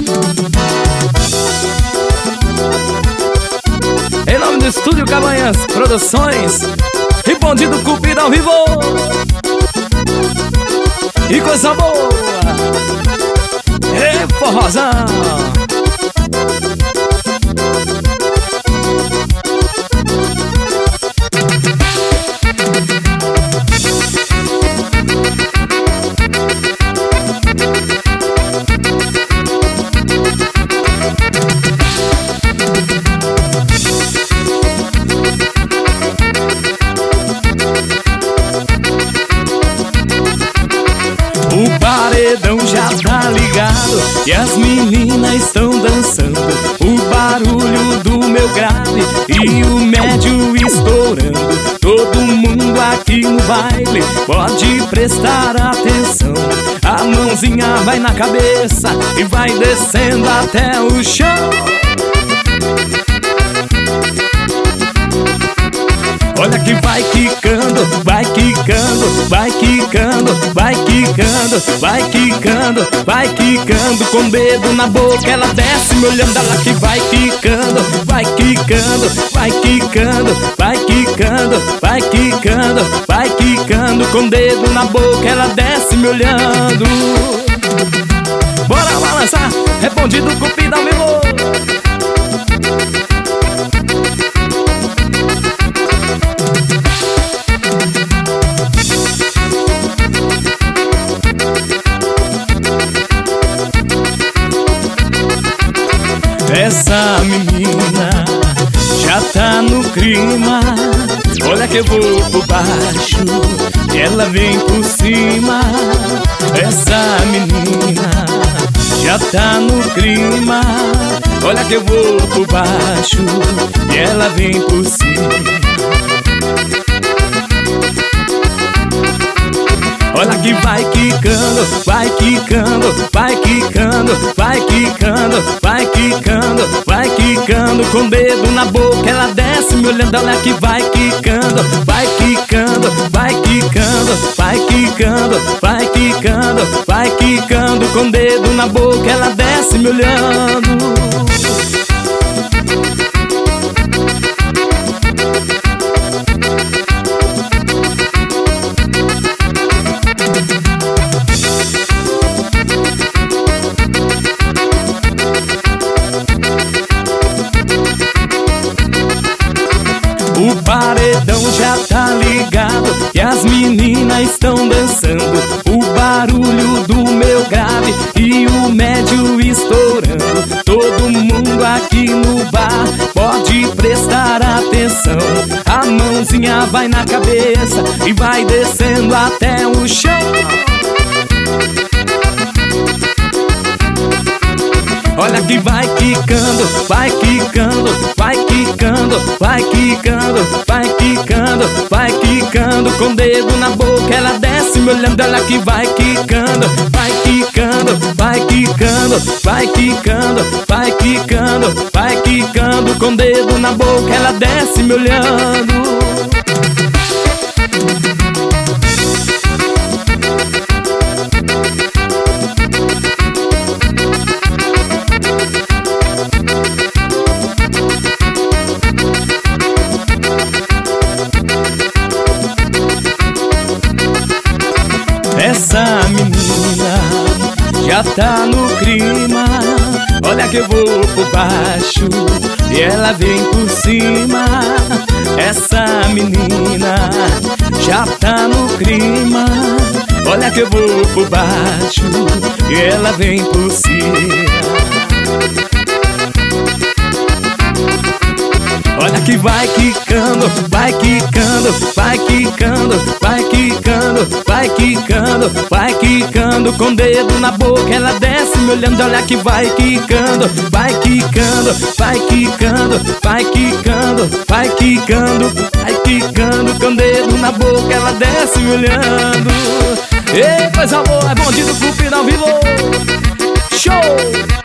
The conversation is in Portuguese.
Em nome do Estúdio Cabanhas Produções e Bandido Cupido ao vivo. E coisa boa, e forrozão. O paredão já tá ligado e as meninas estão dançando. O barulho do meu grave e o médio estourando. Todo mundo aqui no baile pode prestar atenção. A mãozinha vai na cabeça e vai descendo até o chão. Olha que vai quicando, vai quicando, vai quicando, vai quicando, vai quicando, vai quicando. Com o dedo na boca ela desce me olhando. Ela que vai quicando, vai quicando, vai quicando, vai quicando, vai quicando, vai quicando. Com o dedo na boca ela desce me olhando. Bora balançar, é Bandido Cupido ao vivo. Essa menina já tá no clima. Olha que eu vou por baixo e ela vem por cima. Essa menina já tá no clima. Olha que eu vou por baixo e ela vem por cima. Olha que vai quicando, vai quicando, vai quicando, vai quicando, vai quicando, vai quicando. Com o dedo na boca ela desce me olhando. Olha que vai quicando, vai quicando, vai quicando, vai quicando, vai quicando, vai quicando. Com o dedo na boca ela desce me olhando. O paredão já tá ligado e as meninas estão dançando. O barulho do meu grave e o médio estourando. Todo mundo aqui no bar pode prestar atenção. A mãozinha vai na cabeça e vai descendo até o chão. Olha que vai quicando, vai quicando, vai quicando, vai quicando, vai quicando, vai quicando. Com o dedo na boca ela desce me olhando. Olha que vai quicando, vai quicando, vai quicando, vai quicando, vai quicando, vai quicando. Com o dedo na boca ela desce me olhando. Essa menina já tá no clima. Olha que eu vou por baixo e ela vem por cima. Essa menina já tá no clima. Olha que eu vou por baixo e ela vem por cima. Olha que vai quicando, vai quicando, vai quicando, vai quicando, vai quicando, vai quicando. Com o dedo na boca ela desce me olhando. Olha que vai quicando, vai quicando, vai quicando, vai quicando, vai quicando, vai quicando. Com o dedo na boca ela desce me olhando. Ei, coisa boa, é Bandido Cupido ao vivo. Show!